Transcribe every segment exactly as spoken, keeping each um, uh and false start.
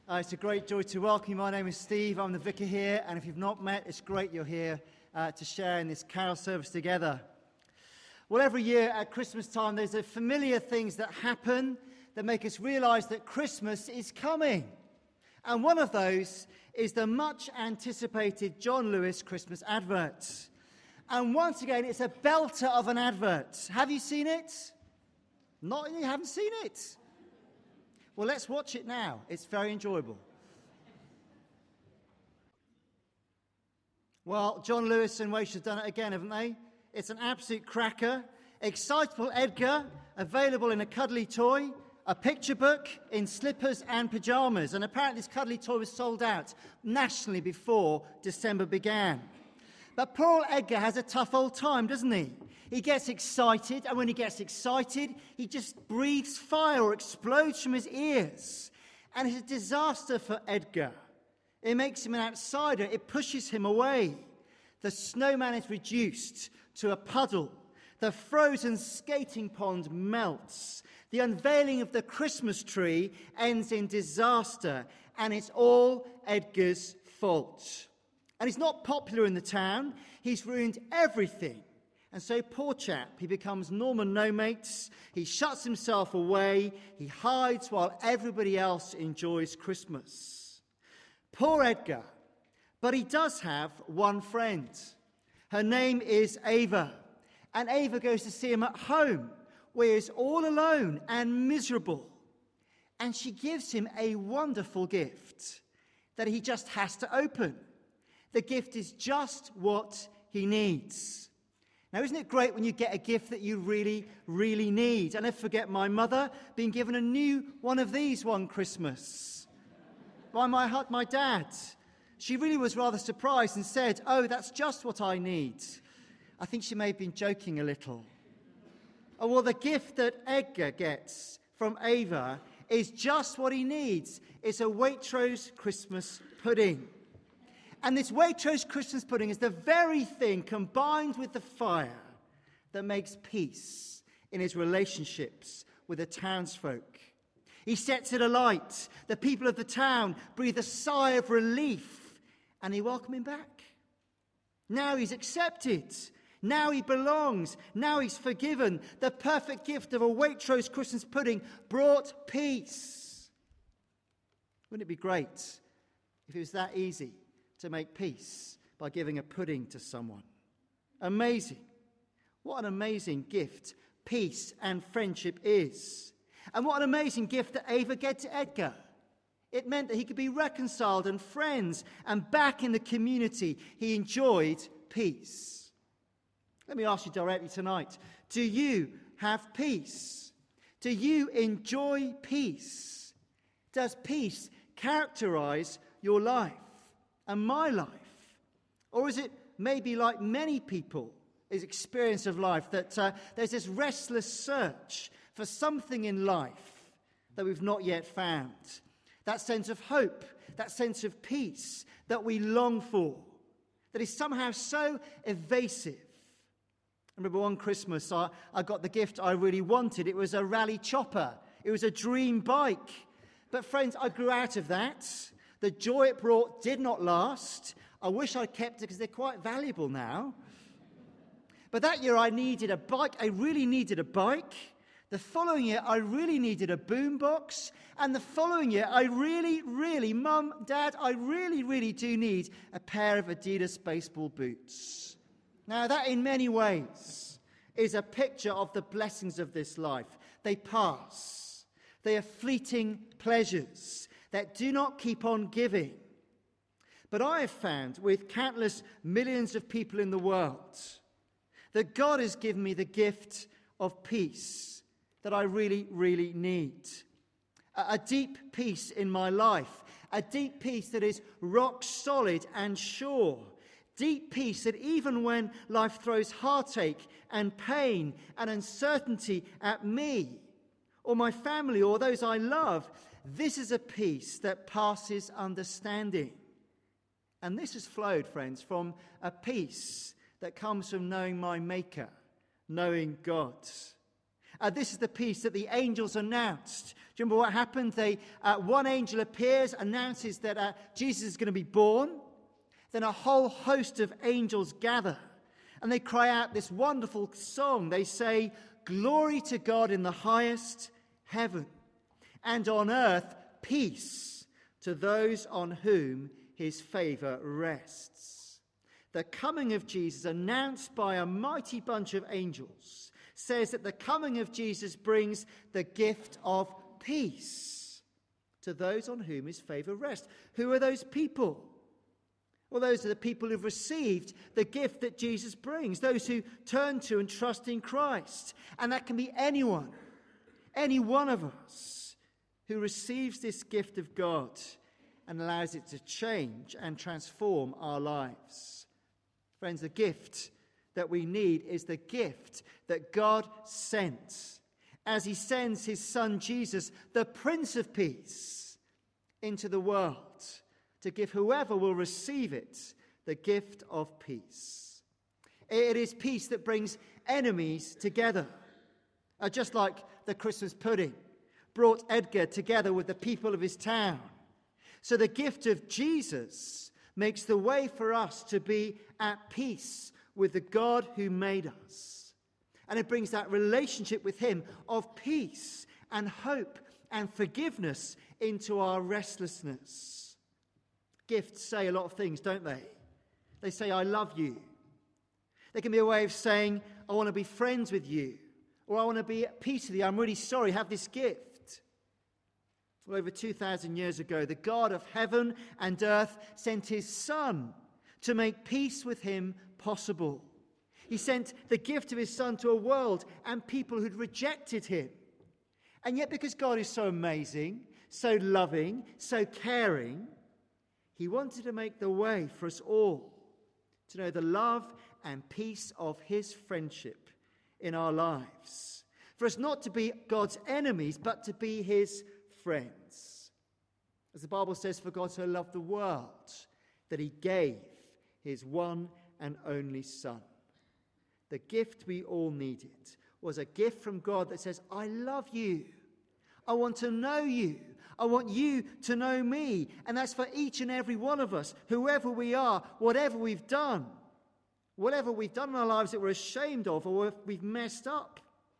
Uh, it's a great joy to welcome you. My name is Steve. I'm the vicar here, and if you've not met, it's great you're here uh, to share in this carol service together. Well, every year at Christmas time, there's a familiar things that happen that make us realise that Christmas is coming. And one of those is the much anticipated John Lewis Christmas advert. And once again, it's a belter of an advert. Have you seen it? Not, you haven't seen it? Well, let's watch it now. It's very enjoyable. Well, John Lewis and Welsh have done it again, haven't they? It's an absolute cracker. Excitable Edgar, available in a cuddly toy, a picture book in slippers and pyjamas. And apparently this cuddly toy was sold out nationally before December began. But poor old Edgar has a tough old time, doesn't he? He gets excited, and when he gets excited, he just breathes fire or explodes from his ears. And it's a disaster for Edgar. It makes him an outsider. It pushes him away. The snowman is reduced to a puddle. The frozen skating pond melts. The unveiling of the Christmas tree ends in disaster. And it's all Edgar's fault. And he's not popular in the town. He's ruined everything. And so, poor chap, he becomes Norman No-Mates, he shuts himself away, he hides while everybody else enjoys Christmas. Poor Edgar, but he does have one friend. Her name is Ava, and Ava goes to see him at home, where he's all alone and miserable. And she gives him a wonderful gift that he just has to open. The gift is just what he needs. Now, isn't it great when you get a gift that you really, really need? And I forget my mother being given a new one of these one Christmas by my, my dad. She really was rather surprised and said, "Oh, that's just what I need." I think she may have been joking a little. Oh, well, the gift that Edgar gets from Ava is just what he needs. It's a Waitrose Christmas pudding. And this Waitrose Christmas pudding is the very thing combined with the fire that makes peace in his relationships with the townsfolk. He sets it alight. The people of the town breathe a sigh of relief and they welcome him back. Now he's accepted. Now he belongs. Now he's forgiven. The perfect gift of a Waitrose Christmas pudding brought peace. Wouldn't it be great if it was that easy to make peace by giving a pudding to someone? Amazing. What an amazing gift peace and friendship is. And what an amazing gift that Ava gave to Edgar. It meant that he could be reconciled and friends and back in the community. He enjoyed peace. Let me ask you directly tonight, do you have peace? Do you enjoy peace? Does peace characterize your life and my life? Or is it maybe like many people's experience of life that uh, there's this restless search for something in life that we've not yet found? That sense of hope, that sense of peace that we long for, that is somehow so evasive. I remember one Christmas I, I got the gift I really wanted. It was a rally chopper. It was a dream bike. But friends, I grew out of that. The joy it brought did not last. I wish I'd kept it because they're quite valuable now. But that year I needed a bike. I really needed a bike. The following year I really needed a boombox. And the following year I really, really, Mum, Dad, I really, really do need a pair of Adidas baseball boots. Now that in many ways is a picture of the blessings of this life. They pass. They are fleeting pleasures that do not keep on giving. But I have found with countless millions of people in the world that God has given me the gift of peace that I really, really need. A, a deep peace in my life, a deep peace that is rock solid and sure. Deep peace that even when life throws heartache and pain and uncertainty at me or my family or those I love, this is a peace that passes understanding. And this has flowed, friends, from a peace that comes from knowing my Maker, knowing God. Uh, this is the peace that the angels announced you remember what happened? They, uh, one angel appears, announces that uh, Jesus is going to be born. Then a whole host of angels gather, and they cry out this wonderful song. They say, "Glory to God in the highest heaven, and on earth peace to those on whom his favour rests." The coming of Jesus, announced by a mighty bunch of angels, says that the coming of Jesus brings the gift of peace to those on whom his favour rests. Who are those people? Well, those are the people who've received the gift that Jesus brings, those who turn to and trust in Christ. And that can be anyone, any one of us who receives this gift of God and allows it to change and transform our lives. Friends, the gift that we need is the gift that God sent as he sends his son Jesus, the Prince of Peace, into the world, to give whoever will receive it the gift of peace. It is peace that brings enemies together. Uh, just like the Christmas pudding brought Edgar together with the people of his town. So the gift of Jesus makes the way for us to be at peace with the God who made us. And it brings that relationship with him of peace and hope and forgiveness into our restlessness. Gifts say a lot of things, don't they? They say, "I love you." They can be a way of saying, "I want to be friends with you," or "I want to be at peace with you. I'm really sorry, have this gift." Well, over two thousand years ago, the God of heaven and earth sent his Son to make peace with him possible. He sent the gift of his Son to a world and people who'd rejected him. And yet, because God is so amazing, so loving, so caring, he wanted to make the way for us all to know the love and peace of his friendship in our lives. For us not to be God's enemies, but to be his friends. As the Bible says, for God so loved the world that he gave his one and only Son. The gift we all needed was a gift from God that says, "I love you. I want to know you. I want you to know me." And that's for each and every one of us, whoever we are, whatever we've done, whatever we've done in our lives that we're ashamed of or if we've messed up.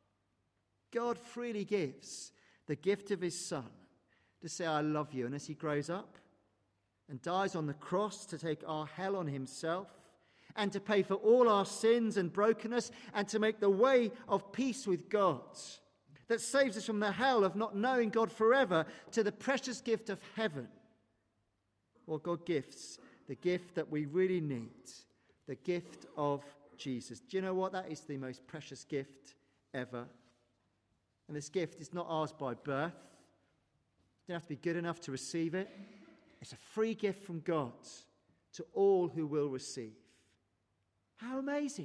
God freely gives the gift of his Son to say, "I love you." And as he grows up and dies on the cross to take our hell on himself and to pay for all our sins and brokenness and to make the way of peace with God, that saves us from the hell of not knowing God forever to the precious gift of heaven. Well, God gives the gift that we really need, the gift of Jesus. Do you know what? That is the most precious gift ever. And this gift is not ours by birth. You don't have to be good enough to receive it. It's a free gift from God to all who will receive. How amazing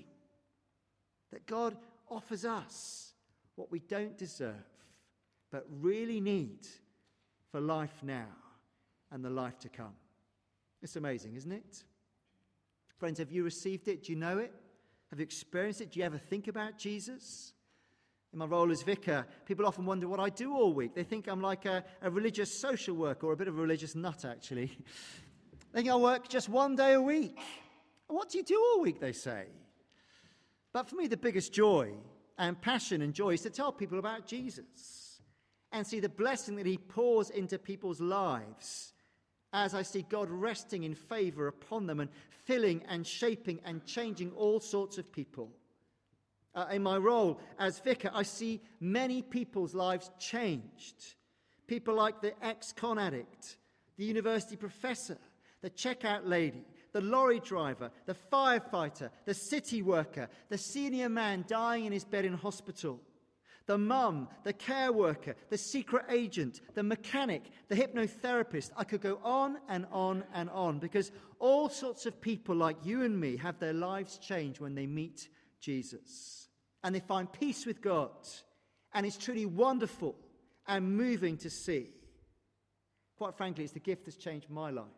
that God offers us what we don't deserve, but really need for life now and the life to come. It's amazing, isn't it? Friends, have you received it? Do you know it? Have you experienced it? Do you ever think about Jesus? In my role as vicar, people often wonder what I do all week. They think I'm like a, a religious social worker, or a bit of a religious nut, actually. They think I work just one day a week. What do you do all week, they say? But for me, the biggest joy and passion and joy is to tell people about Jesus and see the blessing that he pours into people's lives as I see God resting in favour upon them and filling and shaping and changing all sorts of people. Uh, in my role as vicar, I see many people's lives changed. People like the ex-con addict, the university professor, the checkout lady, the lorry driver, the firefighter, the city worker, the senior man dying in his bed in hospital, the mum, the care worker, the secret agent, the mechanic, the hypnotherapist. I could go on and on and on, because all sorts of people like you and me have their lives changed when they meet Jesus. And they find peace with God. And it's truly wonderful and moving to see. Quite frankly, it's the gift that's changed my life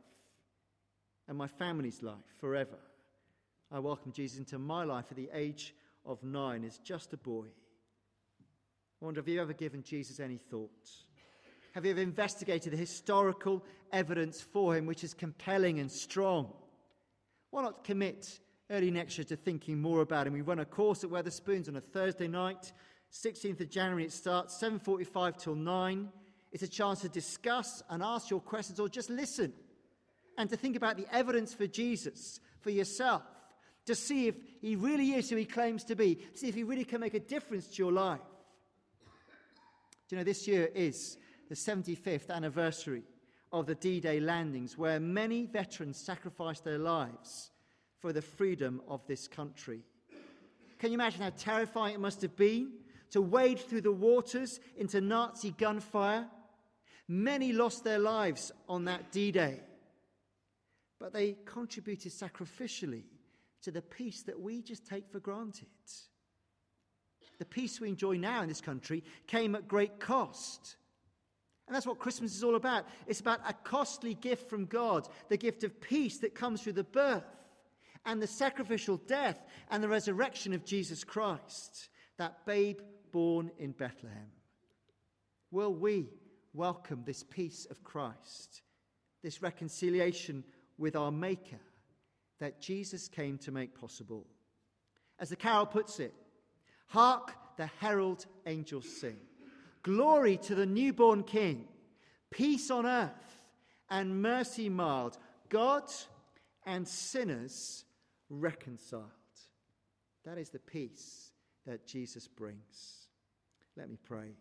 and my family's life forever. I welcomed Jesus into my life at the age of nine as just a boy. I wonder, have you ever given Jesus any thought? Have you ever investigated the historical evidence for him, which is compelling and strong? Why not commit early next year to thinking more about him? We run a course at Wetherspoons on a Thursday night, sixteenth of January it starts, seven forty-five till nine. It's a chance to discuss and ask your questions or just listen and to think about the evidence for Jesus for yourself, to see if he really is who he claims to be, to see if he really can make a difference to your life. Do you know, this year is the seventy-fifth anniversary of the D-Day landings, where many veterans sacrificed their lives for the freedom of this country. Can you imagine how terrifying it must have been to wade through the waters into Nazi gunfire? Many lost their lives on that D-Day, but they contributed sacrificially to the peace that we just take for granted. The peace we enjoy now in this country came at great cost. And that's what Christmas is all about. It's about a costly gift from God, the gift of peace that comes through the birth and the sacrificial death and the resurrection of Jesus Christ, that babe born in Bethlehem. Will we welcome this peace of Christ, this reconciliation with our Maker that Jesus came to make possible? As the carol puts it, hark the herald angels sing. Glory to the newborn King, peace on earth and mercy mild, God and sinners reconciled. That is the peace that Jesus brings. Let me pray.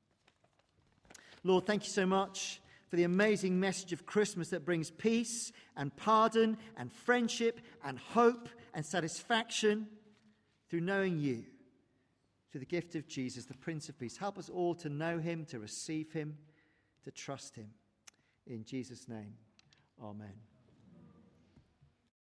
Lord, thank you so much for the amazing message of Christmas that brings peace and pardon and friendship and hope and satisfaction through knowing you, through the gift of Jesus, the Prince of Peace. Help us all to know him, to receive him, to trust him. In Jesus' name, amen.